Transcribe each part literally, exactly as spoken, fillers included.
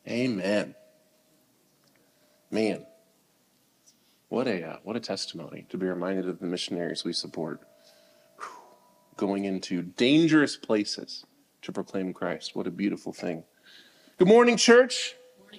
Amen. Man, what a uh, what a testimony to be reminded of the missionaries we support, Whew. Going into dangerous places to proclaim Christ. What a beautiful thing. Good morning, church.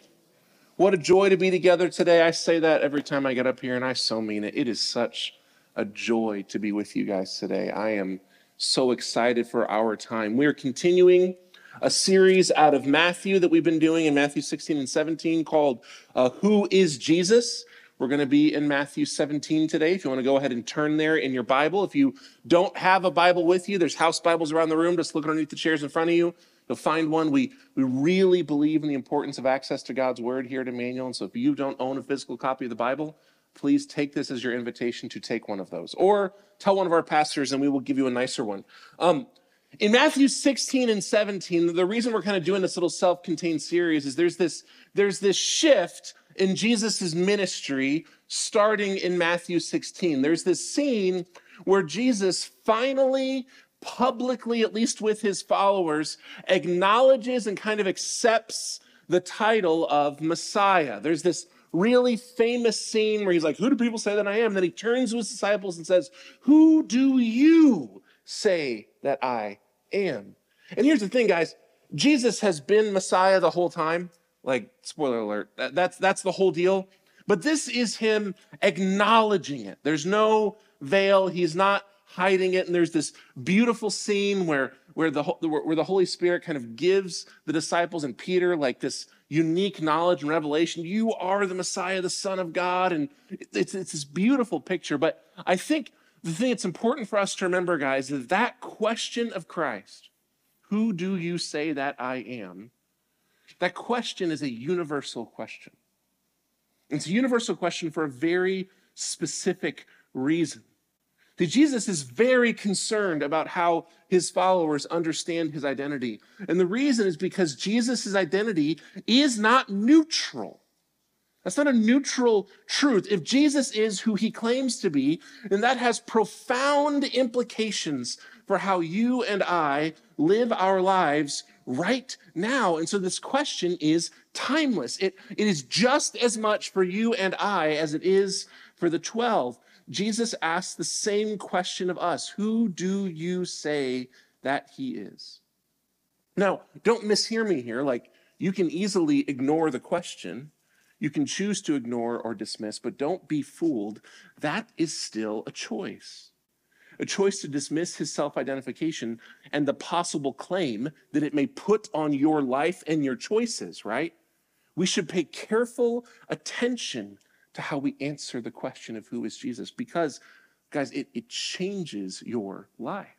What a joy to be together today. I say that every time I get up here, and I so mean it. It is such a joy to be with you guys today. I am so excited for our time. We are continuing a series out of Matthew that we've been doing in Matthew sixteen and seventeen called uh, Who is Jesus? We're going to be in Matthew seventeen today. If you want to go ahead and turn there in your Bible. If you don't have a Bible with you, there's house Bibles around the room. Just look underneath the chairs in front of you. You'll find one. We, we really believe in the importance of access to God's Word here at Emmanuel. And so if you don't own a physical copy of the Bible, please take this as your invitation to take one of those. Or tell one of our pastors and we will give you a nicer one. Um, in Matthew sixteen and seventeen, the reason we're kind of doing this little self-contained series is there's this, there's this shift in Jesus' ministry starting in Matthew sixteen. There's this scene where Jesus finally, publicly, at least with his followers, acknowledges and kind of accepts the title of Messiah. There's this really famous scene where he's like, who do people say that I am? And then he turns to his disciples and says, who do you say that I am? And here's the thing, guys. Jesus has been Messiah the whole time. Like, spoiler alert, that, that's, that's the whole deal. But this is him acknowledging it. There's no veil. He's not hiding it. And there's this beautiful scene where, where, the, where the Holy Spirit kind of gives the disciples and Peter like this unique knowledge and revelation. You are the Messiah, the Son of God. And it's, it's this beautiful picture. But I think the thing that's important for us to remember, guys, is that question of Christ, who do you say that I am? That question is a universal question. It's a universal question for a very specific reason. See, Jesus is very concerned about how his followers understand his identity. And the reason is because Jesus' identity is not neutral. That's not a neutral truth. If Jesus is who he claims to be, then that has profound implications for how you and I live our lives right now. And so this question is timeless. It, it is just as much for you and I as it is for the twelve. Jesus asks the same question of us. Who do you say that he is? Now, don't mishear me here. Like, you can easily ignore the question. You can choose to ignore or dismiss, but don't be fooled. That is still a choice. A choice to dismiss his self-identification and the possible claim that it may put on your life and your choices, right? We should pay careful attention to how we answer the question of who is Jesus, because, guys, it, it changes your life,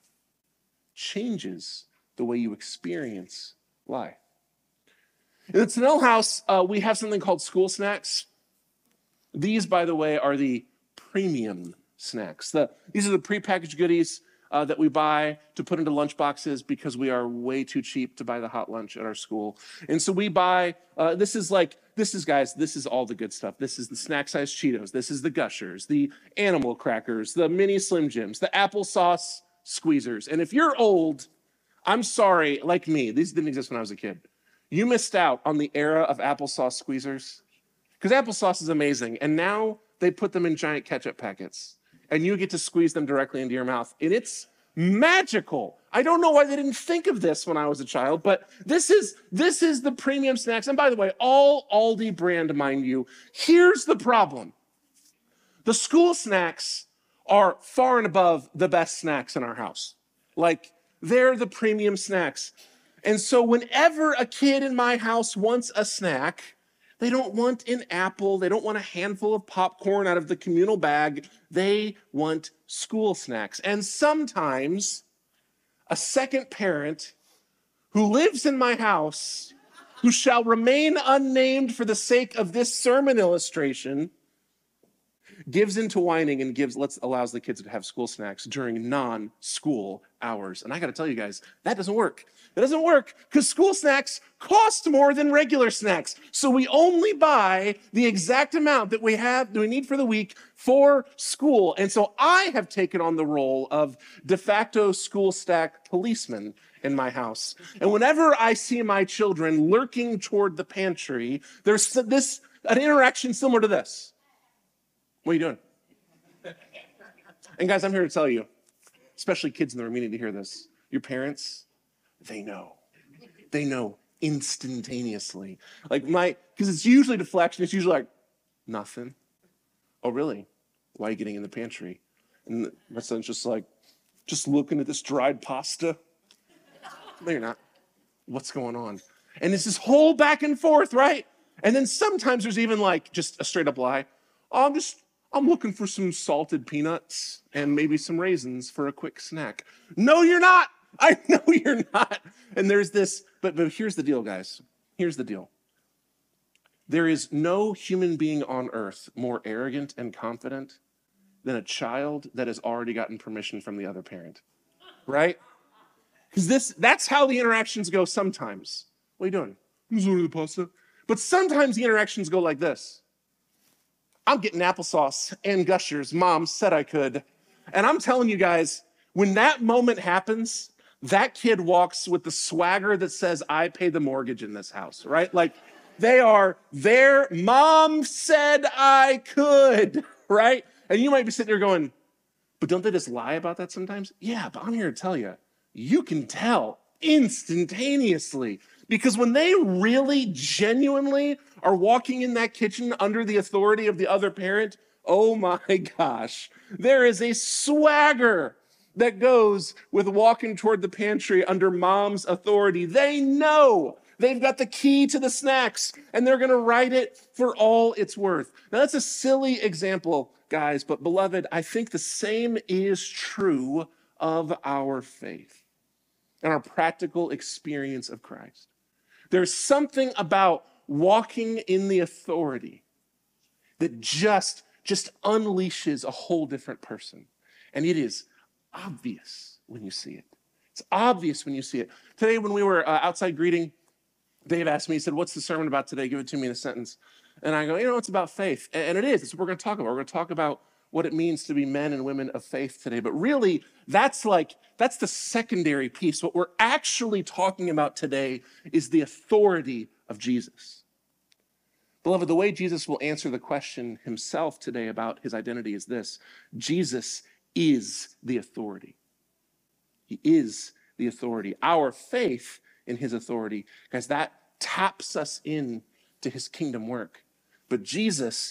changes the way you experience life. In the Tennell house, uh, we have something called school snacks. These, by the way, are the premium snacks. The, these are the prepackaged goodies uh, that we buy to put into lunch boxes because we are way too cheap to buy the hot lunch at our school. And so we buy, uh, this is like, this is, guys, this is all the good stuff. This is the snack-sized Cheetos. This is the Gushers, the animal crackers, the mini Slim Jims, the applesauce squeezers. And if you're old, I'm sorry, like me, these didn't exist when I was a kid. You missed out on the era of applesauce squeezers because applesauce is amazing. And now they put them in giant ketchup packets and you get to squeeze them directly into your mouth. And it's magical. I don't know why they didn't think of this when I was a child, but this is, this is the premium snacks. And by the way, all Aldi brand, mind you. Here's the problem. The school snacks are far and above the best snacks in our house. Like, they're the premium snacks. And so whenever a kid in my house wants a snack, they don't want an apple. They don't want a handful of popcorn out of the communal bag. They want school snacks. And sometimes a second parent who lives in my house, who shall remain unnamed for the sake of this sermon illustration, gives into whining and gives lets allows the kids to have school snacks during non-school hours. And I got to tell you guys, that doesn't work. It doesn't work because school snacks cost more than regular snacks. So we only buy the exact amount that we have, that we need for the week for school. And so I have taken on the role of de facto school snack policeman in my house. And whenever I see my children lurking toward the pantry, there's this an interaction similar to this. What are you doing? And guys, I'm here to tell you, especially kids in the room, you need to hear this. Your parents, they know. They know instantaneously. Like my, because it's usually deflection. It's usually like, nothing. Oh, really? Why are you getting in the pantry? And my son's just like, just looking at this dried pasta. No, you're not. What's going on? And it's this whole back and forth, right? And then sometimes there's even like just a straight up lie. Oh, I'm just, I'm looking for some salted peanuts and maybe some raisins for a quick snack. No, you're not. I know you're not. And there's this, but, but here's the deal, guys. Here's the deal. There is no human being on earth more arrogant and confident than a child that has already gotten permission from the other parent, right? Because this, that's how the interactions go sometimes. What are you doing? I'm just ordering the pasta. But sometimes the interactions go like this. I'm getting applesauce and Gushers. Mom said I could. And I'm telling you guys, when that moment happens, that kid walks with the swagger that says, I pay the mortgage in this house, right? Like they are there. Mom said I could, right? And you might be sitting there going, but don't they just lie about that sometimes? Yeah, but I'm here to tell you, you can tell instantaneously. Because when they really, genuinely are walking in that kitchen under the authority of the other parent, oh my gosh, there is a swagger that goes with walking toward the pantry under mom's authority. They know they've got the key to the snacks, and they're going to write it for all it's worth. Now, that's a silly example, guys, but beloved, I think the same is true of our faith and our practical experience of Christ. There's something about walking in the authority that just, just unleashes a whole different person. And it is obvious when you see it. It's obvious when you see it. Today, when we were uh, outside greeting, Dave asked me, he said, what's the sermon about today? Give it to me in a sentence. And I go, you know, it's about faith. And it is. It's what we're going to talk about. We're going to talk about what it means to be men and women of faith today. But really, that's like, that's the secondary piece. What we're actually talking about today is the authority of Jesus. Beloved, the way Jesus will answer the question himself today about his identity is this. Jesus is the authority. He is the authority. Our faith in his authority, guys, that taps us in to his kingdom work. But Jesus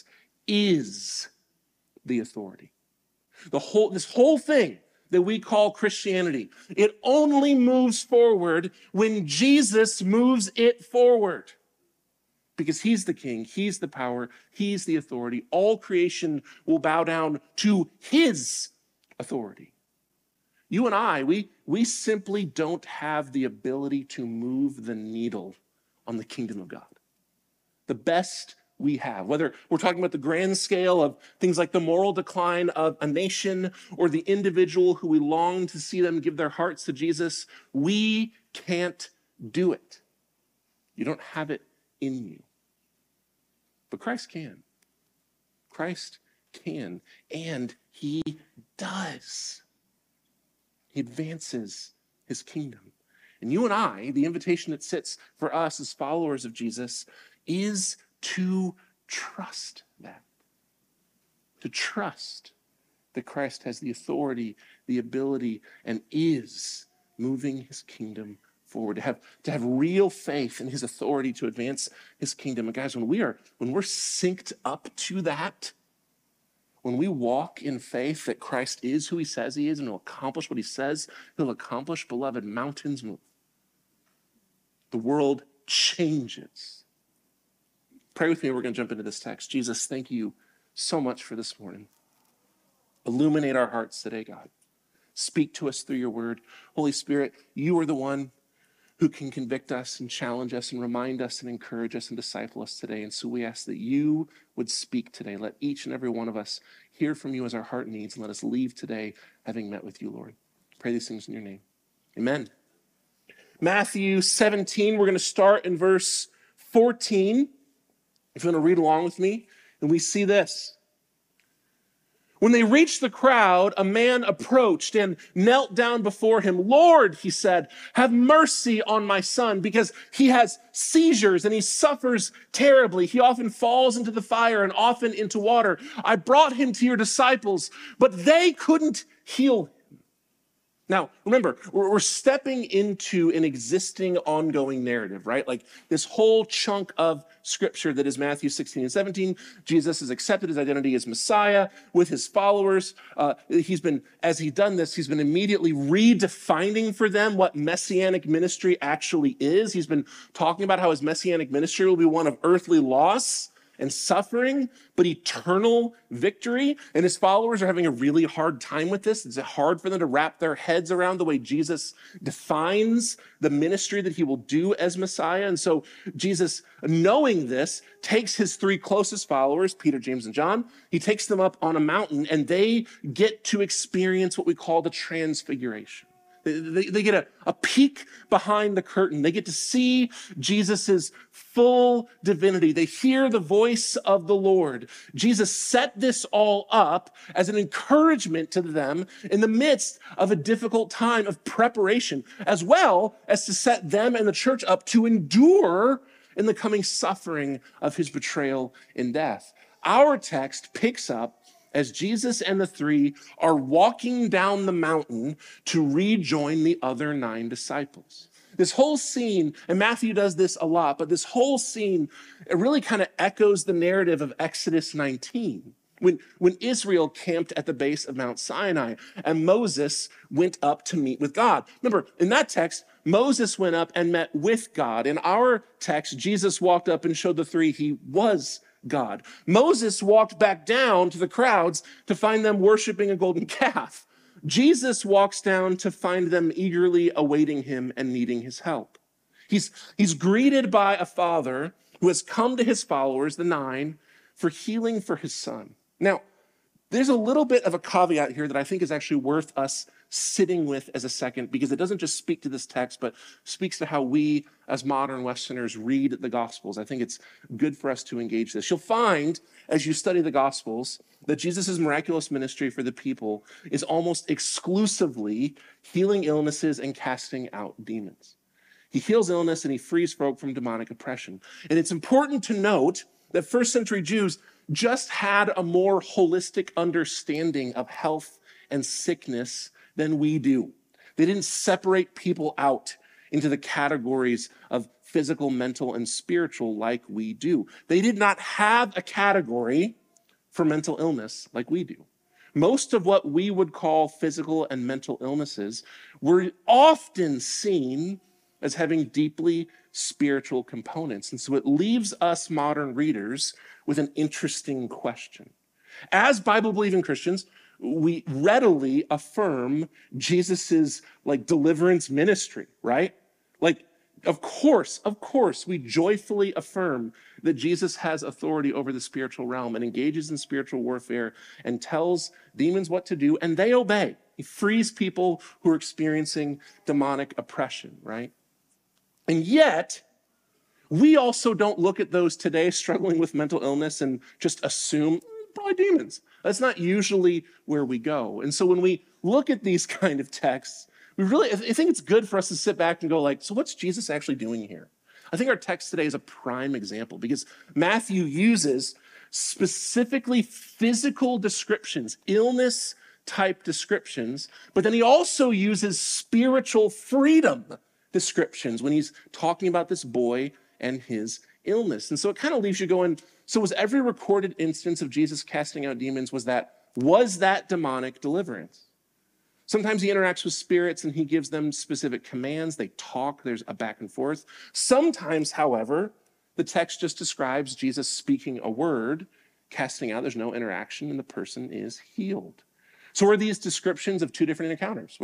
is the authority. The whole, this whole thing that we call Christianity, it only moves forward when Jesus moves it forward. Because he's the king, he's the power, he's the authority. All creation will bow down to his authority. You and I, we, we simply don't have the ability to move the needle on the kingdom of God. The best we have, whether we're talking about the grand scale of things like the moral decline of a nation or the individual who we long to see them give their hearts to Jesus, we can't do it. You don't have it in you. But Christ can. Christ can, and he does. He advances his kingdom. And you and I, the invitation that sits for us as followers of Jesus is to trust that. To trust that Christ has the authority, the ability, and is moving his kingdom forward. To have, to have real faith in his authority to advance his kingdom. And guys, when we are, when we're synced up to that, when we walk in faith that Christ is who he says he is and will accomplish what he says he'll accomplish, beloved, mountains move. The world changes. Pray with me. We're going to jump into this text. Jesus, thank you so much for this morning. Illuminate our hearts today, God. Speak to us through your word. Holy Spirit, you are the one who can convict us and challenge us and remind us and encourage us and disciple us today. And so we ask that you would speak today. Let each and every one of us hear from you as our heart needs, and let us leave today having met with you, Lord. Pray these things in your name. Amen. Matthew seventeen, we're going to start in verse fourteen. If you want to read along with me, and we see this. When they reached the crowd, a man approached and knelt down before him. "Lord," he said, "have mercy on my son, because he has seizures and he suffers terribly. He often falls into the fire and often into water. I brought him to your disciples, but they couldn't heal him." Now, remember, we're stepping into an existing ongoing narrative, right? Like this whole chunk of scripture that is Matthew sixteen and seventeen. Jesus has accepted his identity as Messiah with his followers. Uh, he's been, as he's done this, he's been immediately redefining for them what messianic ministry actually is. He's been talking about how his messianic ministry will be one of earthly loss and suffering, but eternal victory. And his followers are having a really hard time with this. It's hard for them to wrap their heads around the way Jesus defines the ministry that he will do as Messiah. And so Jesus, knowing this, takes his three closest followers, Peter, James, and John. He takes them up on a mountain, and they get to experience what we call the transfiguration. They, they, they get a, a peek behind the curtain. They get to see Jesus's full divinity. They hear the voice of the Lord. Jesus set this all up as an encouragement to them in the midst of a difficult time of preparation, as well as to set them and the church up to endure in the coming suffering of his betrayal and death. Our text picks up as Jesus and the three are walking down the mountain to rejoin the other nine disciples. This whole scene, and Matthew does this a lot, but this whole scene, it really kind of echoes the narrative of Exodus nineteen, when, when Israel camped at the base of Mount Sinai and Moses went up to meet with God. Remember, in that text, Moses went up and met with God. In our text, Jesus walked up and showed the three he was God. Moses walked back down to the crowds to find them worshiping a golden calf. Jesus walks down to find them eagerly awaiting him and needing his help. He's, he's greeted by a father who has come to his followers, the nine, for healing for his son. Now, there's a little bit of a caveat here that I think is actually worth us sitting with as a second, because it doesn't just speak to this text, but speaks to how we as modern Westerners read the Gospels. I think it's good for us to engage this. You'll find, as you study the Gospels, that Jesus' miraculous ministry for the people is almost exclusively healing illnesses and casting out demons. He heals illness and he frees folk from demonic oppression. And it's important to note that first century Jews just had a more holistic understanding of health and sickness than we do. They didn't separate people out into the categories of physical, mental, and spiritual like we do. They did not have a category for mental illness like we do. Most of what we would call physical and mental illnesses were often seen as having deeply spiritual components. And so it leaves us modern readers with an interesting question. As Bible-believing Christians, we readily affirm Jesus's like deliverance ministry, right? Like, of course, of course, we joyfully affirm that Jesus has authority over the spiritual realm and engages in spiritual warfare and tells demons what to do, and they obey. He frees people who are experiencing demonic oppression, right? And yet, we also don't look at those today struggling with mental illness and just assume, probably demons. That's not usually where we go. And so when we look at these kind of texts, we really, I think it's good for us to sit back and go like, so what's Jesus actually doing here? I think our text today is a prime example because Matthew uses specifically physical descriptions, illness type descriptions, but then he also uses spiritual freedom descriptions when he's talking about this boy and his illness. And so it kind of leaves you going, so was every recorded instance of Jesus casting out demons, was that, was that demonic deliverance? Sometimes he interacts with spirits and he gives them specific commands. They talk, there's a back and forth. Sometimes, however, the text just describes Jesus speaking a word, casting out, there's no interaction, and the person is healed. So are these descriptions of two different encounters where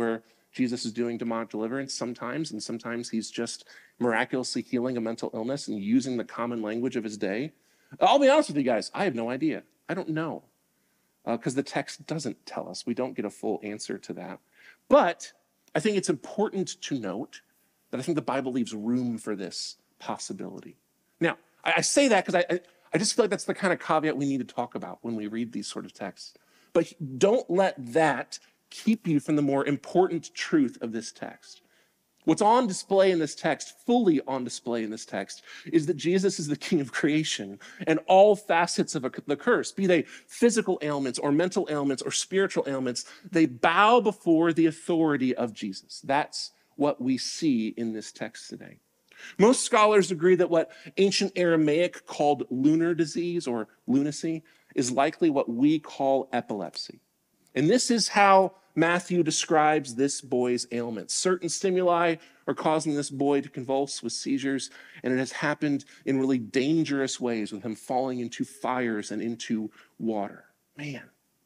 Jesus is doing demonic deliverance sometimes, and sometimes he's just miraculously healing a mental illness and using the common language of his day. I'll be honest with you guys, I have no idea. I don't know, because uh, the text doesn't tell us. We don't get a full answer to that. But I think it's important to note that I think the Bible leaves room for this possibility. Now, I, I say that because I, I, I just feel like that's the kind of caveat we need to talk about when we read these sort of texts. But don't let that keep you from the more important truth of this text. What's on display in this text, fully on display in this text, is that Jesus is the king of creation and all facets of the curse, be they physical ailments or mental ailments or spiritual ailments, they bow before the authority of Jesus. That's what we see in this text today. Most scholars agree that what ancient Aramaic called lunar disease or lunacy is likely what we call epilepsy. And this is how Matthew describes this boy's ailments. Certain stimuli are causing this boy to convulse with seizures, and it has happened in really dangerous ways with him falling into fires and into water. Man,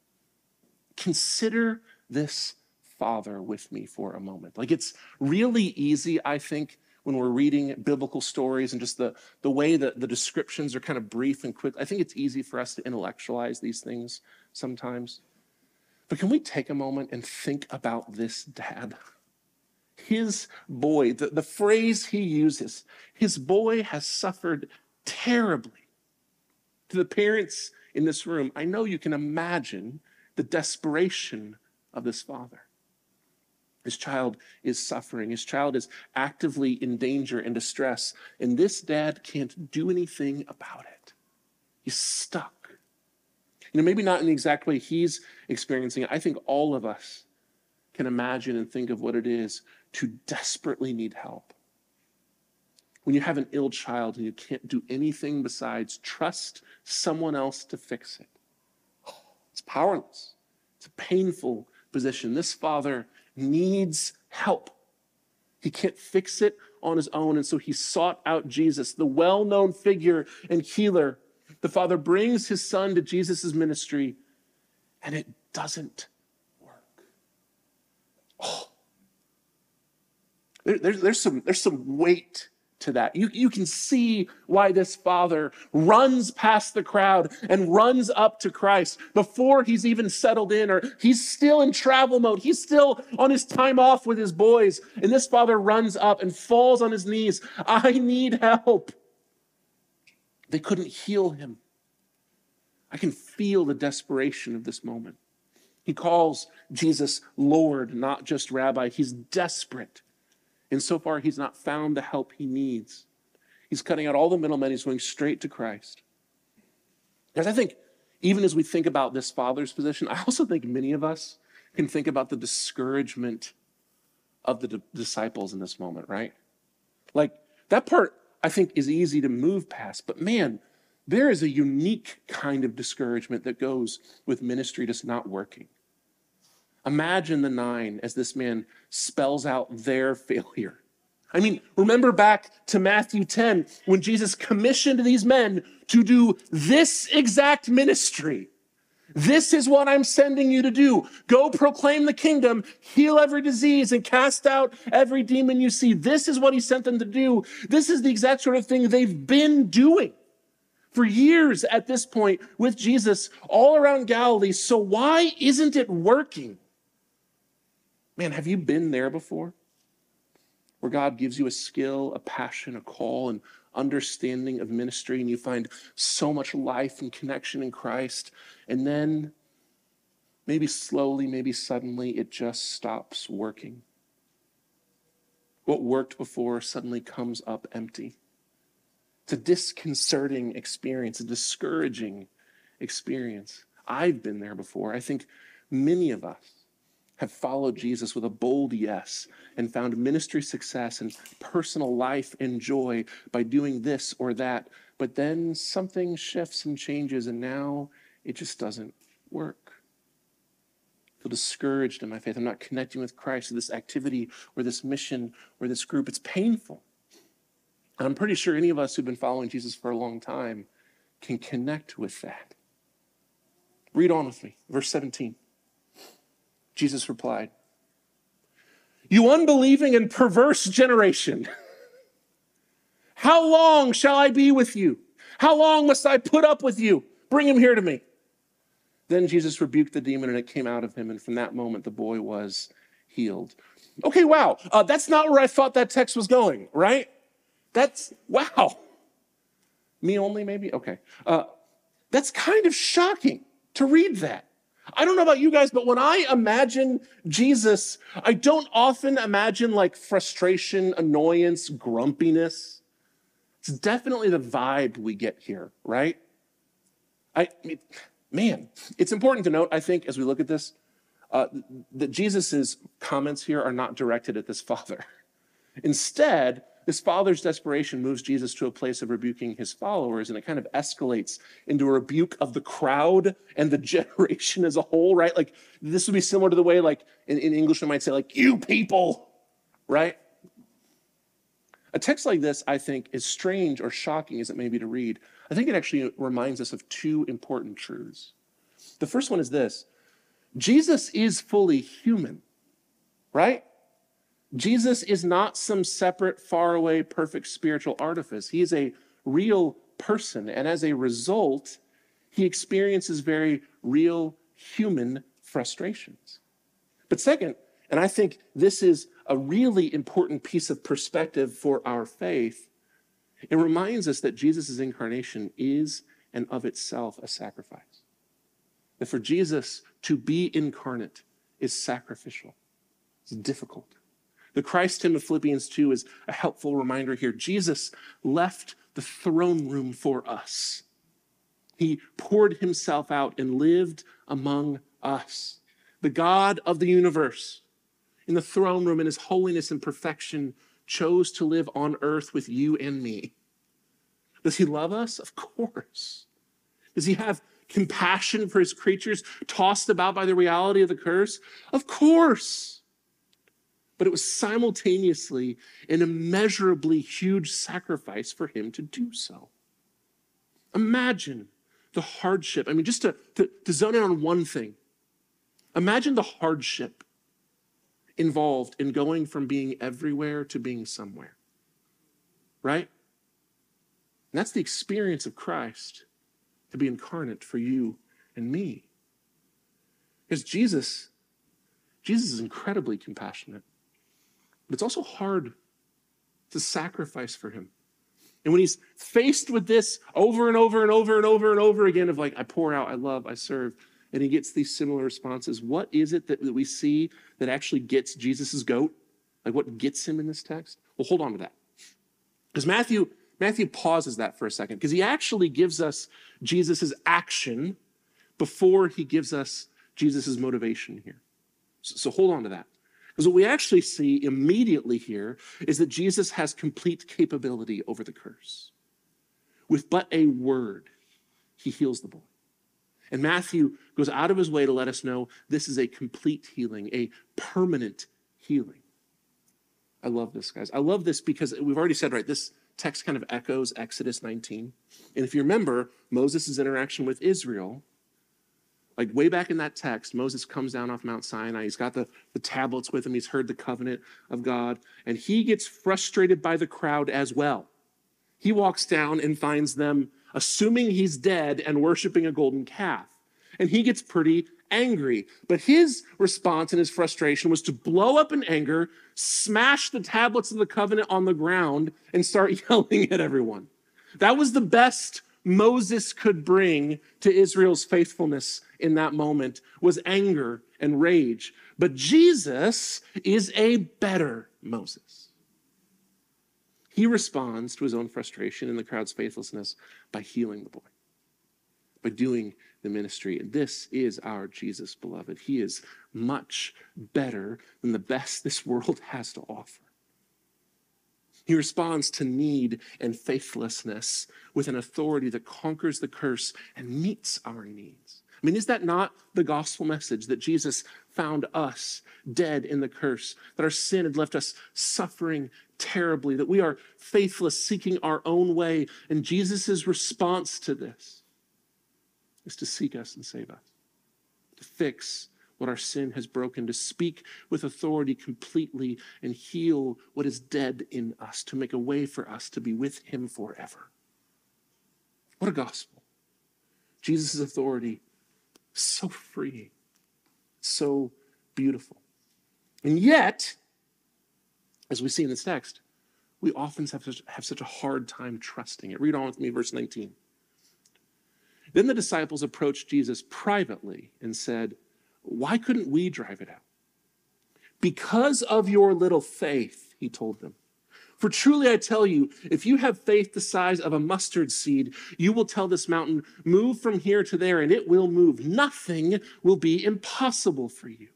consider this father with me for a moment. Like, it's really easy, I think, when we're reading biblical stories and just the, the way that the descriptions are kind of brief and quick. I think it's easy for us to intellectualize these things sometimes. But can we take a moment and think about this dad? His boy, the, the phrase he uses, his boy has suffered terribly. To the parents in this room, I know you can imagine the desperation of this father. His child is suffering. His child is actively in danger and distress, and this dad can't do anything about it. He's stuck. You know, maybe not in the exact way he's experiencing it. I think all of us can imagine and think of what it is to desperately need help. When you have an ill child and you can't do anything besides trust someone else to fix it. It's powerless. It's a painful position. This father needs help. He can't fix it on his own, and so he sought out Jesus, the well-known figure and healer. The father brings his son to Jesus' ministry, and it doesn't work. Oh. There, there's, there's, some, there's some weight to that. You, you can see why this father runs past the crowd and runs up to Christ before he's even settled in, or he's still in travel mode. He's still on his time off with his boys. And this father runs up and falls on his knees. I need help. They couldn't heal him. I can feel the desperation of this moment. He calls Jesus Lord, not just Rabbi. He's desperate. And so far, he's not found the help he needs. He's cutting out all the middlemen. He's going straight to Christ. Because I think, even as we think about this father's position, I also think many of us can think about the discouragement of the d- disciples in this moment, right? Like, that part, I think, is easy to move past. But man, there is a unique kind of discouragement that goes with ministry just not working. Imagine the nine as this man spells out their failure. I mean, remember back to Matthew ten, when Jesus commissioned these men to do this exact ministry. This is what I'm sending you to do. Go proclaim the kingdom, heal every disease, and cast out every demon you see. This is what he sent them to do. This is the exact sort of thing they've been doing for years at this point with Jesus all around Galilee. So why isn't it working? Man, have you been there before? Where God gives you a skill, a passion, a call, an understanding of ministry, and you find so much life and connection in Christ, and then maybe slowly, maybe suddenly, it just stops working. What worked before suddenly comes up empty. It's a disconcerting experience, a discouraging experience. I've been there before. I think many of us have followed Jesus with a bold yes and found ministry success and personal life and joy by doing this or that. But then something shifts and changes, and now it just doesn't work. I feel discouraged in my faith. I'm not connecting with Christ or this activity or this mission or this group. It's painful. And I'm pretty sure any of us who've been following Jesus for a long time can connect with that. Read on with me. Verse seventeen. Jesus replied, You unbelieving and perverse generation. How long shall I be with you? How long must I put up with you? Bring him here to me. Then Jesus rebuked the demon and it came out of him. And from that moment, the boy was healed. Okay, wow. Uh, that's not where I thought that text was going, right? That's, wow. Me only, maybe? Okay. Uh, that's kind of shocking to read that. I don't know about you guys, but when I imagine Jesus, I don't often imagine like frustration, annoyance, grumpiness. It's definitely the vibe we get here, right? I, man, it's important to note, I think, as we look at this, uh, that Jesus's comments here are not directed at this father. Instead, this father's desperation moves Jesus to a place of rebuking his followers, and it kind of escalates into a rebuke of the crowd and the generation as a whole, right? Like, this would be similar to the way, like, in, in English, we might say, like, you people, right? A text like this, I think, is strange or shocking as it may be to read. I think it actually reminds us of two important truths. The first one is this: Jesus is fully human, right? Jesus is not some separate, faraway, perfect spiritual artifice. He is a real person, and as a result, he experiences very real human frustrations. But second, and I think this is a really important piece of perspective for our faith, it reminds us that Jesus' incarnation is and of itself a sacrifice. That for Jesus to be incarnate is sacrificial. It's difficult. The Christ hymn of Philippians two is a helpful reminder here. Jesus left the throne room for us. He poured himself out and lived among us. The God of the universe, in the throne room in his holiness and perfection, chose to live on earth with you and me. Does he love us? Of course. Does he have compassion for his creatures tossed about by the reality of the curse? Of course. But it was simultaneously an immeasurably huge sacrifice for him to do so. Imagine the hardship. I mean, just to, to, to zone in on one thing. Imagine the hardship involved in going from being everywhere to being somewhere. Right? And that's the experience of Christ, to be incarnate for you and me. Because Jesus, Jesus is incredibly compassionate. But it's also hard to sacrifice for him. And when he's faced with this over and over and over and over and over again of like, I pour out, I love, I serve, and he gets these similar responses, what is it that, that we see that actually gets Jesus' goat? Like what gets him in this text? Well, hold on to that. Because Matthew, Matthew pauses that for a second, because he actually gives us Jesus' action before he gives us Jesus' motivation here. So, so hold on to that. Because what we actually see immediately here is that Jesus has complete capability over the curse. With but a word, he heals the boy. And Matthew goes out of his way to let us know this is a complete healing, a permanent healing. I love this, guys. I love this because we've already said, right, this text kind of echoes Exodus nineteen. And if you remember Moses' interaction with Israel, like way back in that text, Moses comes down off Mount Sinai. He's got the, the tablets with him. He's heard the covenant of God. And he gets frustrated by the crowd as well. He walks down and finds them assuming he's dead and worshiping a golden calf. And he gets pretty angry. But his response and his frustration was to blow up in anger, smash the tablets of the covenant on the ground, and start yelling at everyone. That was the best Moses could bring to Israel's faithfulness in that moment, was anger and rage. But Jesus is a better Moses. He responds to his own frustration and the crowd's faithlessness by healing the boy, by doing the ministry. And this is our Jesus, beloved. He is much better than the best this world has to offer. He responds to need and faithlessness with an authority that conquers the curse and meets our needs. I mean, is that not the gospel message, that Jesus found us dead in the curse, that our sin had left us suffering terribly, that we are faithless, seeking our own way, and Jesus' response to this is to seek us and save us, to fix what our sin has broken, to speak with authority completely and heal what is dead in us, to make a way for us to be with him forever. What a gospel. Jesus' authority is so freeing, so beautiful. And yet, as we see in this text, we often have such, have such a hard time trusting it. Read on with me, verse nineteen. Then the disciples approached Jesus privately and said, "Why couldn't we drive it out?" "Because of your little faith," he told them. "For truly I tell you, if you have faith the size of a mustard seed, you will tell this mountain, 'Move from here to there,' and it will move. Nothing will be impossible for you."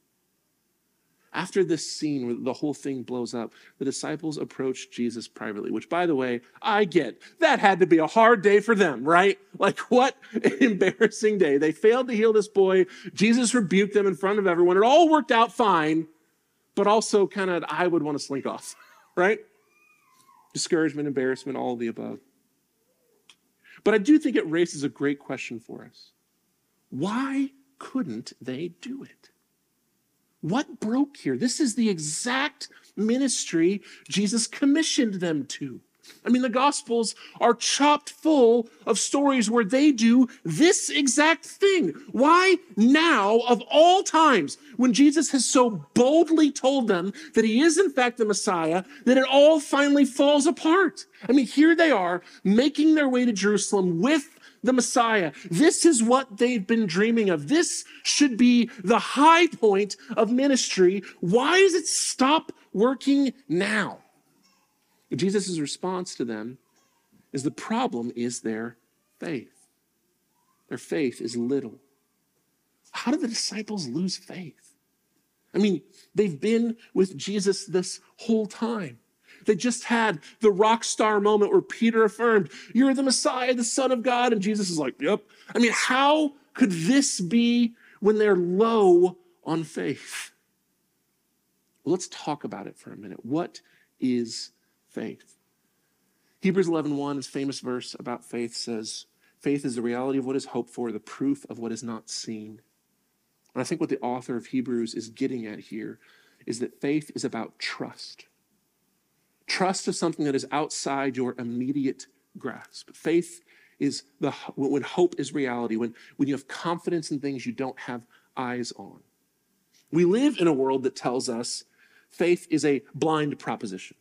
After this scene where the whole thing blows up, the disciples approached Jesus privately, which, by the way, I get. That had to be a hard day for them, right? Like, what an embarrassing day. They failed to heal this boy. Jesus rebuked them in front of everyone. It all worked out fine, but also kind of, I would want to slink off, right? Discouragement, embarrassment, all of the above. But I do think it raises a great question for us. Why couldn't they do it? What broke here? This is the exact ministry Jesus commissioned them to. I mean, the Gospels are chopped full of stories where they do this exact thing. Why now, of all times, when Jesus has so boldly told them that he is in fact the Messiah, that it all finally falls apart? I mean, here they are making their way to Jerusalem with the Messiah. This is what they've been dreaming of. This should be the high point of ministry. Why does it stop working now? Jesus' response to them is the problem is their faith. Their faith is little. How did the disciples lose faith? I mean, they've been with Jesus this whole time. They just had the rock star moment where Peter affirmed, "You're the Messiah, the Son of God." And Jesus is like, "Yep." I mean, how could this be when they're low on faith? Well, let's talk about it for a minute. What is faith? Hebrews eleven one, his famous verse about faith says, "Faith is the reality of what is hoped for, the proof of what is not seen." And I think what the author of Hebrews is getting at here is that faith is about trust. Trust of something that is outside your immediate grasp. Faith is the when hope is reality, when, when you have confidence in things you don't have eyes on. We live in a world that tells us faith is a blind proposition.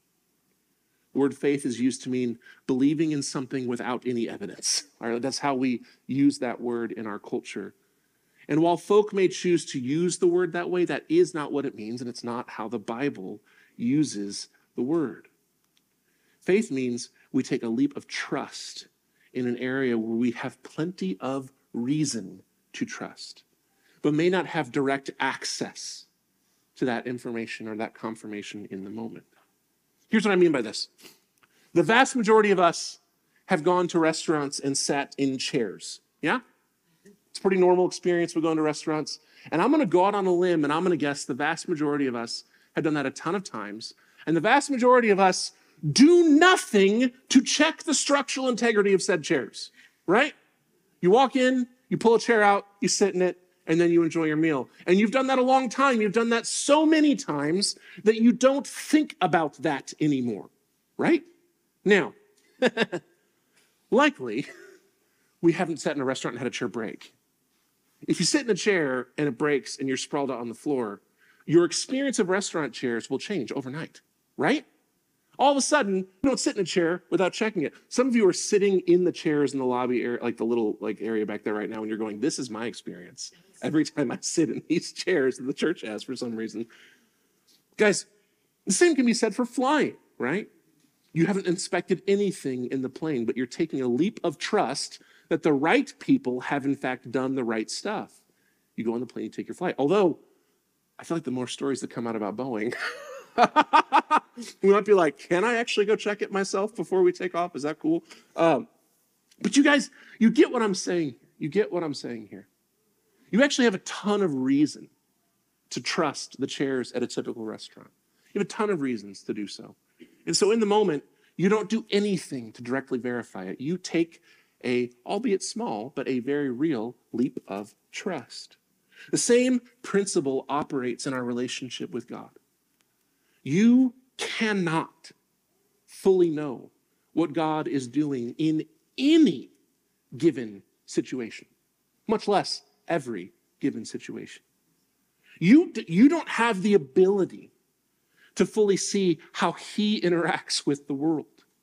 The word faith is used to mean believing in something without any evidence. All right, that's how we use that word in our culture. And while folk may choose to use the word that way, that is not what it means, and it's not how the Bible uses the word. Faith means we take a leap of trust in an area where we have plenty of reason to trust, but may not have direct access to that information or that confirmation in the moment. Here's what I mean by this. The vast majority of us have gone to restaurants and sat in chairs. Yeah? It's a pretty normal experience. We go into restaurants. And I'm going to go out on a limb and I'm going to guess the vast majority of us have done that a ton of times. And the vast majority of us do nothing to check the structural integrity of said chairs, right? You walk in, you pull a chair out, you sit in it, and then you enjoy your meal. And you've done that a long time. You've done that so many times that you don't think about that anymore, right? Now, likely, we haven't sat in a restaurant and had a chair break. If you sit in a chair and it breaks and you're sprawled out on the floor, your experience of restaurant chairs will change overnight, right? All of a sudden, you don't sit in a chair without checking it. Some of you are sitting in the chairs in the lobby area, like the little like area back there right now, and you're going, this is my experience. Every time I sit in these chairs that the church has for some reason. Guys, the same can be said for flying, right? You haven't inspected anything in the plane, but you're taking a leap of trust that the right people have in fact done the right stuff. You go on the plane, you take your flight. Although, I feel like the more stories that come out about Boeing, we might be like, can I actually go check it myself before we take off? Is that cool? Um, but you guys, you get what I'm saying. You get what I'm saying here. You actually have a ton of reason to trust the chairs at a typical restaurant. You have a ton of reasons to do so. And so in the moment, you don't do anything to directly verify it. You take a, albeit small, but a very real leap of trust. The same principle operates in our relationship with God. You cannot fully know what God is doing in any given situation, much less every given situation. You, you don't have the ability to fully see how he interacts with the world.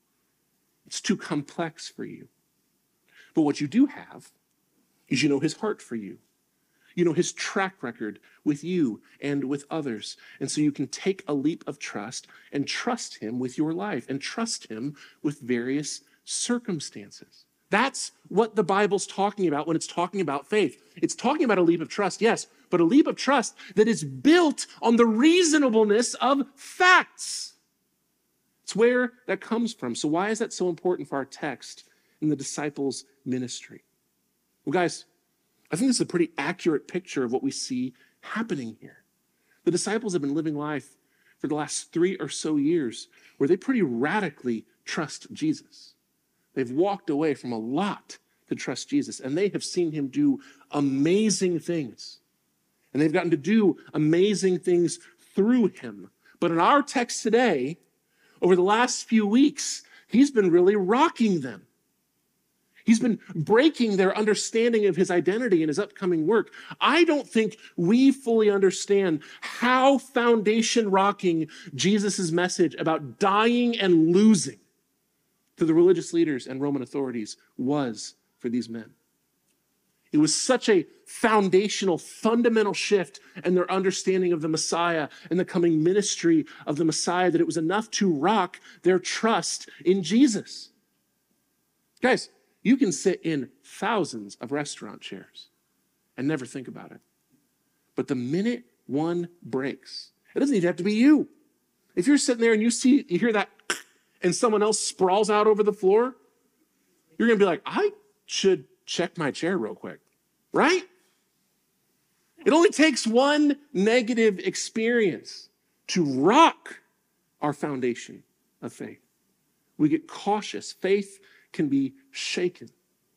It's too complex for you. But what you do have is you know his heart for you. You know his track record with you and with others. And so you can take a leap of trust and trust him with your life and trust him with various circumstances. That's what the Bible's talking about when it's talking about faith. It's talking about a leap of trust, yes, but a leap of trust that is built on the reasonableness of facts. It's where that comes from. So why is that so important for our text in the disciples' ministry? Well, guys, I think this is a pretty accurate picture of what we see happening here. The disciples have been living life for the last three or so years where they pretty radically trust Jesus. They've walked away from a lot to trust Jesus, and they have seen him do amazing things. And they've gotten to do amazing things through him. But in our text today, over the last few weeks, he's been really rocking them. He's been breaking their understanding of his identity and his upcoming work. I don't think we fully understand how foundation rocking Jesus' message about dying and losing to the religious leaders and Roman authorities was for these men. It was such a foundational, fundamental shift in their understanding of the Messiah and the coming ministry of the Messiah that it was enough to rock their trust in Jesus. Guys, you can sit in thousands of restaurant chairs and never think about it. But the minute one breaks, it doesn't even have to be you. If you're sitting there and you see, you hear that and someone else sprawls out over the floor, you're going to be like, I should check my chair real quick, right? It only takes one negative experience to rock our foundation of faith. We get cautious. Faith can be shaken.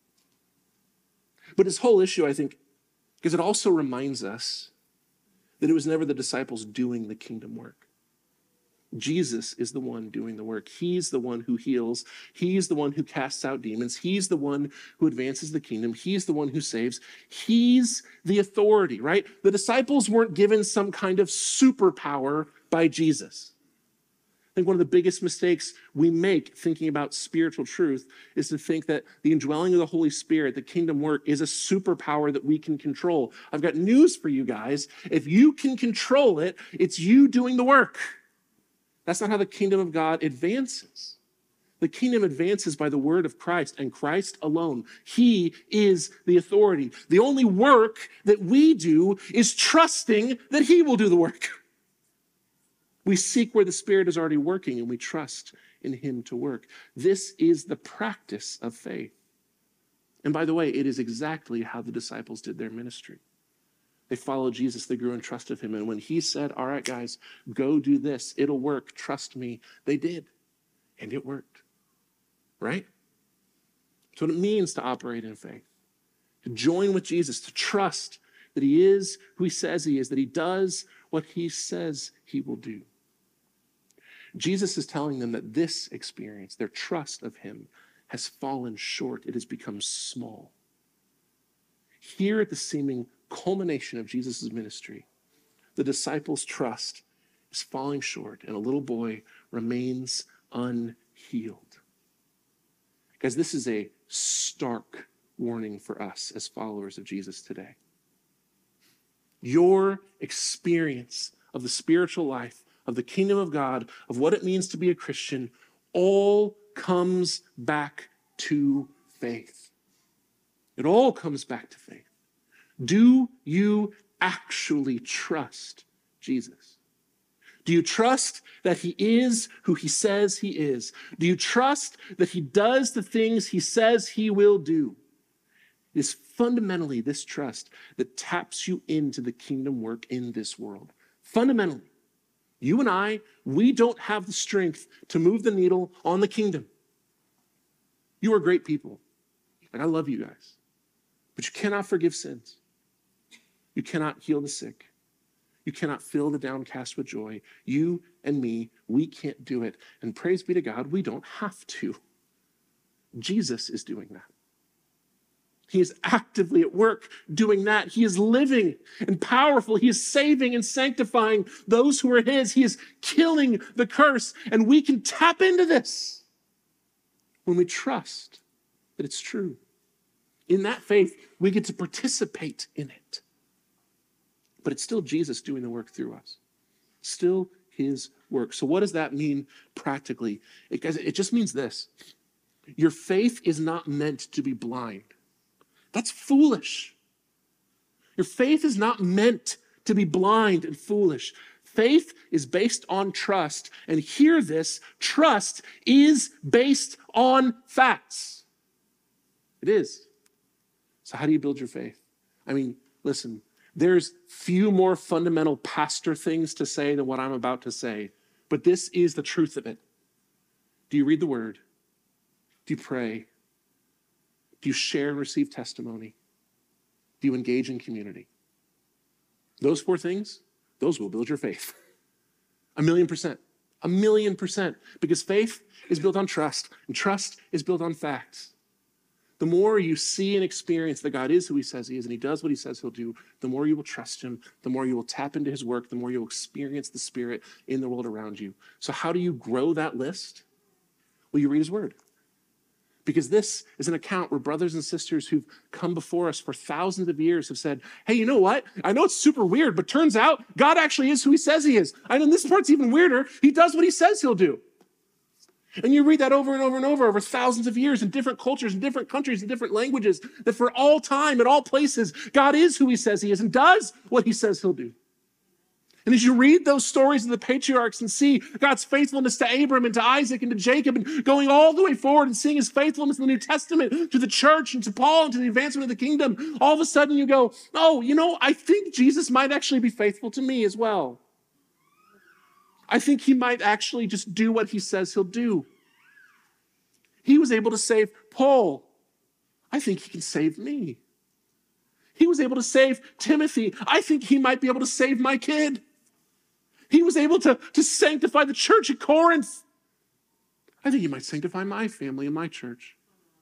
But his whole issue, I think, because it also reminds us that it was never the disciples doing the kingdom work. Jesus is the one doing the work. He's the one who heals. He's the one who casts out demons. He's the one who advances the kingdom. He's the one who saves. He's the authority, right? The disciples weren't given some kind of superpower by Jesus. I think one of the biggest mistakes we make thinking about spiritual truth is to think that the indwelling of the Holy Spirit, the kingdom work, is a superpower that we can control. I've got news for you guys. If you can control it, it's you doing the work. That's not how the kingdom of God advances. The kingdom advances by the word of Christ and Christ alone. He is the authority. The only work that we do is trusting that he will do the work. We seek where the Spirit is already working and we trust in him to work. This is the practice of faith. And by the way, it is exactly how the disciples did their ministry. They followed Jesus, they grew in trust of him. And when he said, all right, guys, go do this, it'll work, trust me, they did. And it worked, right? That's what it means to operate in faith. To join with Jesus, to trust that he is who he says he is, that he does what he says he will do. Jesus is telling them that this experience, their trust of him, has fallen short. It has become small. Here at the seeming culmination of Jesus' ministry, the disciples' trust is falling short, and a little boy remains unhealed. Guys, this is a stark warning for us as followers of Jesus today. Your experience of the spiritual life, of the kingdom of God, of what it means to be a Christian, all comes back to faith. It all comes back to faith. Do you actually trust Jesus? Do you trust that he is who he says he is? Do you trust that he does the things he says he will do? It is fundamentally this trust that taps you into the kingdom work in this world. Fundamentally, you and I, we don't have the strength to move the needle on the kingdom. You are great people. And I love you guys. But you cannot forgive sins. You cannot heal the sick. You cannot fill the downcast with joy. You and me, we can't do it. And praise be to God, we don't have to. Jesus is doing that. He is actively at work doing that. He is living and powerful. He is saving and sanctifying those who are his. He is killing the curse. And we can tap into this when we trust that it's true. In that faith, we get to participate in it. But it's still Jesus doing the work through us. Still his work. So what does that mean practically? It, guys, it just means this. Your faith is not meant to be blind. That's foolish. Your faith is not meant to be blind and foolish. Faith is based on trust. And hear this, trust is based on facts. It is. So how do you build your faith? I mean, listen, there's few more fundamental pastor things to say than what I'm about to say, but this is the truth of it. Do you read the word? Do you pray? Do you share and receive testimony? Do you engage in community? Those four things, those will build your faith. A million percent. A million percent. Because faith is built on trust, and trust is built on facts. The more you see and experience that God is who he says he is, and he does what he says he'll do, the more you will trust him, the more you will tap into his work, the more you'll experience the Spirit in the world around you. So how do you grow that list? Well, you read his word. Because this is an account where brothers and sisters who've come before us for thousands of years have said, hey, you know what? I know it's super weird, but turns out God actually is who he says he is. I know this part's even weirder. He does what he says he'll do. And you read that over and over and over, over thousands of years in different cultures, in different countries, in different languages, that for all time, at all places, God is who he says he is and does what he says he'll do. And as you read those stories of the patriarchs and see God's faithfulness to Abram and to Isaac and to Jacob and going all the way forward and seeing his faithfulness in the New Testament to the church and to Paul and to the advancement of the kingdom, all of a sudden you go, oh, you know, I think Jesus might actually be faithful to me as well. I think he might actually just do what he says he'll do. He was able to save Paul. I think he can save me. He was able to save Timothy. I think he might be able to save my kid. He was able to, to sanctify the church at Corinth. I think he might sanctify my family and my church.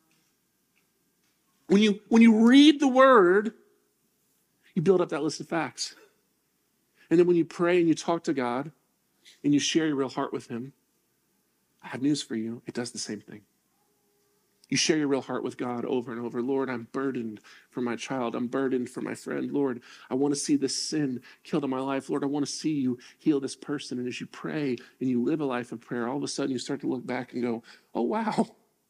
When you, when you read the word, you build up that list of facts. And then when you pray and you talk to God and you share your real heart with him, I have news for you. It does the same thing. You share your real heart with God over and over. Lord, I'm burdened for my child. I'm burdened for my friend. Lord, I want to see this sin killed in my life. Lord, I want to see you heal this person. And as you pray and you live a life of prayer, all of a sudden you start to look back and go, oh, wow,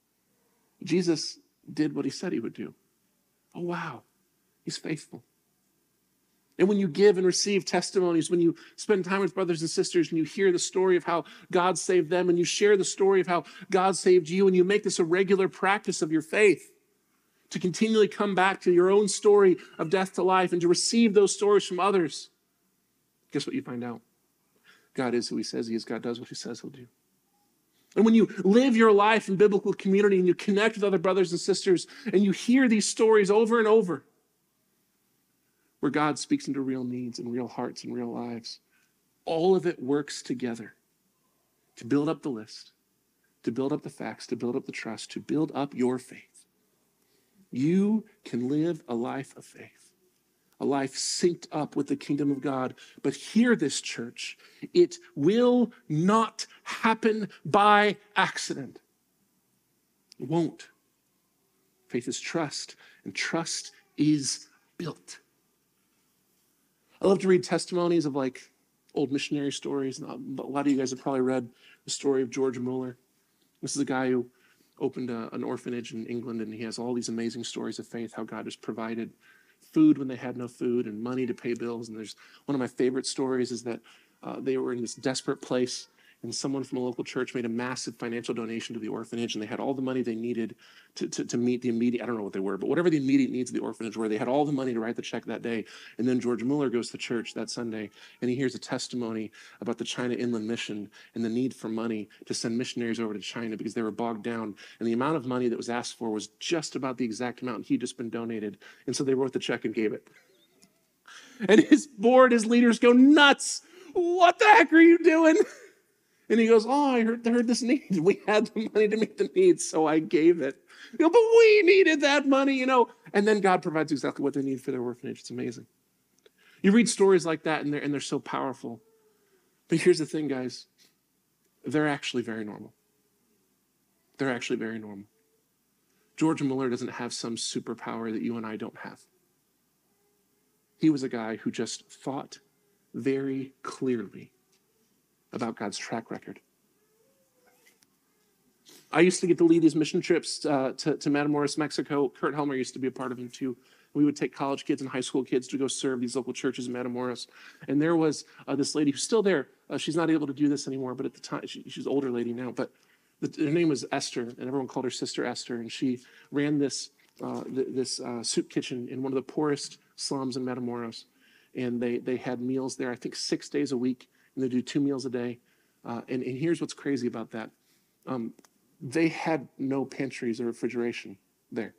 Jesus did what he said he would do. Oh, wow, he's faithful. And when you give and receive testimonies, when you spend time with brothers and sisters and you hear the story of how God saved them and you share the story of how God saved you and you make this a regular practice of your faith to continually come back to your own story of death to life and to receive those stories from others, guess what you find out? God is who he says he is. God does what he says he'll do. And when you live your life in biblical community and you connect with other brothers and sisters and you hear these stories over and over, where God speaks into real needs and real hearts and real lives, all of it works together to build up the list, to build up the facts, to build up the trust, to build up your faith. You can live a life of faith, a life synced up with the kingdom of God. But hear this, church, it will not happen by accident. It won't. Faith is trust, and trust is built. I love to read testimonies of like old missionary stories. A lot of you guys have probably read the story of George Mueller. This is a guy who opened a, an orphanage in England, and he has all these amazing stories of faith, how God has provided food when they had no food and money to pay bills. And there's one of my favorite stories is that uh, they were in this desperate place, and someone from a local church made a massive financial donation to the orphanage, and they had all the money they needed to, to, to meet the immediate, I don't know what they were, but whatever the immediate needs of the orphanage were, they had all the money to write the check that day. And then George Mueller goes to church that Sunday, and he hears a testimony about the China Inland Mission and the need for money to send missionaries over to China because they were bogged down. And the amount of money that was asked for was just about the exact amount he'd just been donated. And so they wrote the check and gave it. And his board, his leaders go nuts. What the heck are you doing? And he goes, oh, I heard, I heard this need. We had the money to meet the needs, so I gave it. You know, but we needed that money, you know. And then God provides exactly what they need for their orphanage. It's amazing. You read stories like that, and they're, and they're so powerful. But here's the thing, guys. They're actually very normal. They're actually very normal. George Mueller doesn't have some superpower that you and I don't have. He was a guy who just thought very clearly about God's track record. I used to get to lead these mission trips uh, to, to Matamoros, Mexico. Kurt Helmer used to be a part of them too. We would take college kids and high school kids to go serve these local churches in Matamoros. And there was uh, this lady who's still there. Uh, she's not able to do this anymore, but at the time, she, she's an older lady now. But the, her name was Esther, and everyone called her Sister Esther. And she ran this, uh, th- this uh, soup kitchen in one of the poorest slums in Matamoros. And they, they had meals there, I think, six days a week. And they do two meals a day. Uh, and, and here's what's crazy about that. Um, they had no pantries or refrigeration there.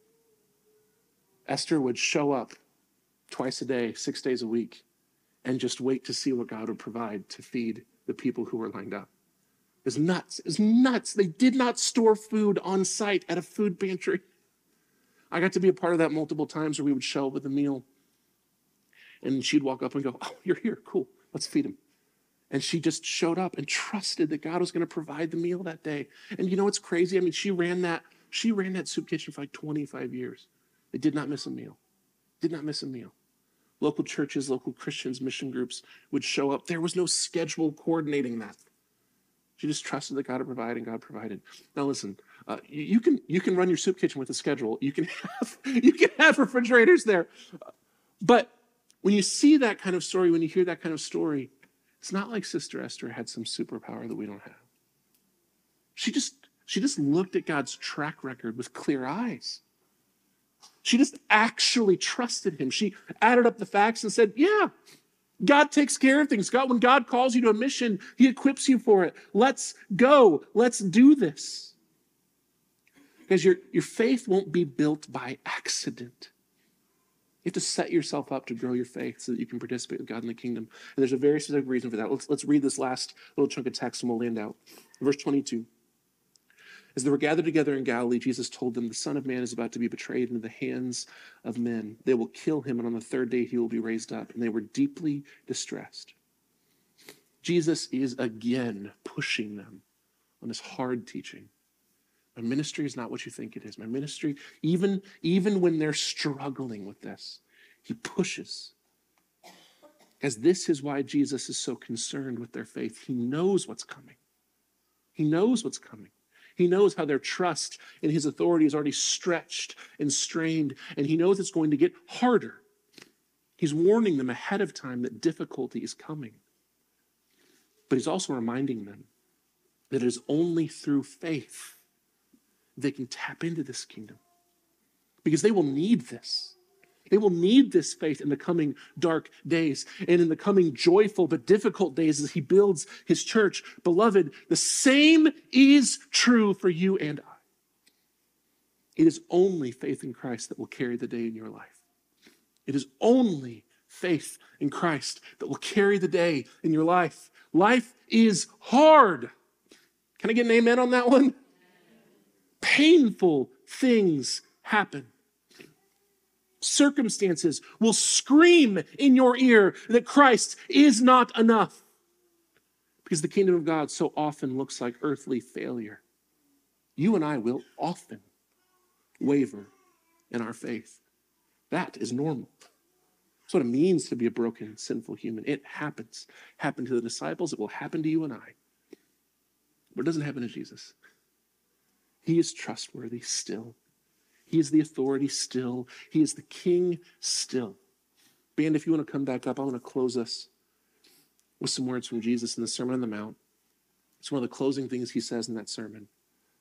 Esther would show up twice a day, six days a week, and just wait to see what God would provide to feed the people who were lined up. It was nuts. It was nuts. They did not store food on site at a food pantry. I got to be a part of that multiple times where we would show up with a meal, and she'd walk up and go, oh, you're here. Cool. Let's feed him. And she just showed up and trusted that God was going to provide the meal that day. And you know what's crazy? I mean, she ran that, she ran that soup kitchen for like twenty-five years. They did not miss a meal. Did not miss a meal. Local churches, local Christians, mission groups would show up. There was no schedule coordinating that. She just trusted that God would provide, and God provided. Now listen, uh, you, you can you can run your soup kitchen with a schedule. You can have you can have refrigerators there. But when you see that kind of story, when you hear that kind of story, it's not like Sister Esther had some superpower that we don't have. She just, she just looked at God's track record with clear eyes. She just actually trusted him. She added up the facts and said, yeah, God takes care of things. God, when God calls you to a mission, he equips you for it. Let's go. Let's do this. Because your, your faith won't be built by accident. You have to set yourself up to grow your faith so that you can participate with God in the kingdom. And there's a very specific reason for that. Let's, let's read this last little chunk of text and we'll land out. Verse twenty-two. As they were gathered together in Galilee, Jesus told them, the Son of Man is about to be betrayed into the hands of men. They will kill him, and on the third day he will be raised up. And they were deeply distressed. Jesus is again pushing them on this hard teaching. My ministry is not what you think it is. My ministry, even, even when they're struggling with this, he pushes. Because this is why Jesus is so concerned with their faith. He knows what's coming. He knows what's coming. He knows how their trust in his authority is already stretched and strained, and he knows it's going to get harder. He's warning them ahead of time that difficulty is coming. But he's also reminding them that it is only through faith they can tap into this kingdom, because they will need this. They will need this faith in the coming dark days and in the coming joyful but difficult days as he builds his church. Beloved, the same is true for you and I. It is only faith in Christ that will carry the day in your life. It is only faith in Christ that will carry the day in your life. Life is hard. Can I get an amen on that one? Painful things happen. Circumstances will scream in your ear that Christ is not enough, because the kingdom of God so often looks like earthly failure. You and I will often waver in our faith. That is normal. That's what it means to be a broken, sinful human. It happens. It happened to the disciples. It will happen to you and I. But it doesn't happen to Jesus. He is trustworthy still. He is the authority still. He is the king still. Band, if you want to come back up, I want to close us with some words from Jesus in the Sermon on the Mount. It's one of the closing things he says in that sermon.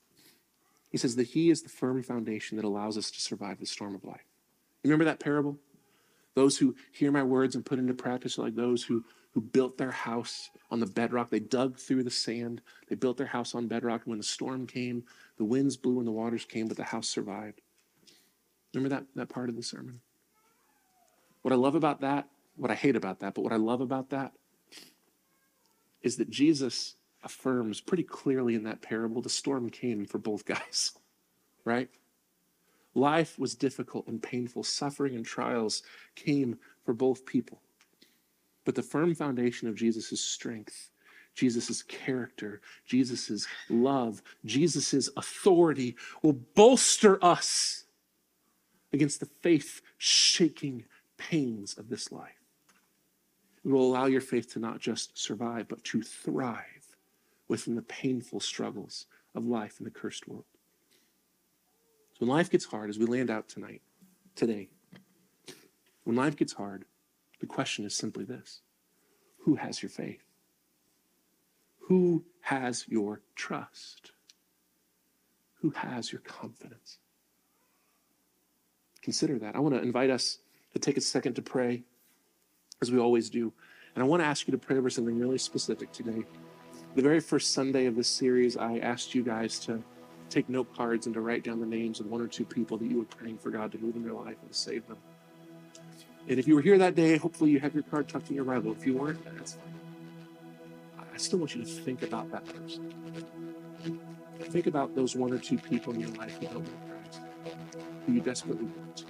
He says that he is the firm foundation that allows us to survive the storm of life. You remember that parable? Those who hear my words and put into practice are like those who, who built their house on the bedrock. They dug through the sand. They built their house on bedrock. And when the storm came, the winds blew and the waters came, but the house survived. Remember that, that part of the sermon? What I love about that what I hate about that, but what I love about that is that Jesus affirms pretty clearly in that parable the storm came for both guys, right? Life was difficult and painful. Suffering and trials came for both people. But the firm foundation of Jesus' strength, Jesus' character, Jesus' love, Jesus' authority will bolster us against the faith-shaking pains of this life. It will allow your faith to not just survive, but to thrive within the painful struggles of life in the cursed world. So when life gets hard, as we land out tonight, today, when life gets hard, the question is simply this: who has your faith? Who has your trust? Who has your confidence? Consider that. I want to invite us to take a second to pray, as we always do. And I want to ask you to pray over something really specific today. The very first Sunday of this series, I asked you guys to take note cards and to write down the names of one or two people that you were praying for God to move in their life and to save them. And if you were here that day, hopefully you have your card tucked in your Bible. If you weren't, that's fine. I still want you to think about that person. Think about those one or two people in your life who don't know Christ, who you desperately want to.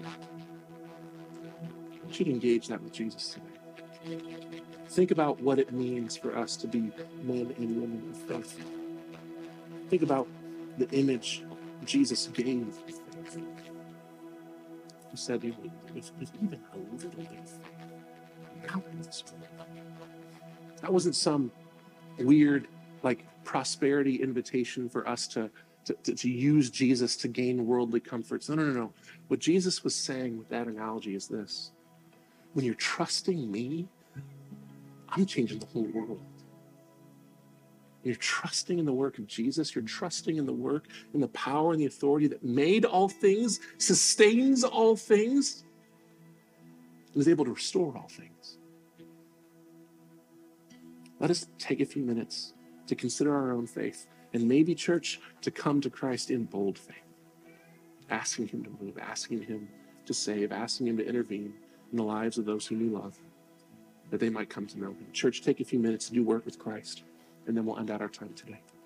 I want you to engage that with Jesus today. Think about what it means for us to be men and women of faith. Think about the image Jesus gave of faith. He said, if, if even a little bit of faith, mountains will move. That wasn't some weird, like, prosperity invitation for us to, to, to, to use Jesus to gain worldly comforts. No, no, no, no. What Jesus was saying with that analogy is this: when you're trusting me, I'm changing the whole world. You're trusting in the work of Jesus. You're trusting in the work and the power and the authority that made all things, sustains all things, and is able to restore all things. Let us take a few minutes to consider our own faith, and maybe, church, to come to Christ in bold faith, asking him to move, asking him to save, asking him to intervene in the lives of those whom we love, that they might come to know him. Church, take a few minutes to do work with Christ, and then we'll end out our time today.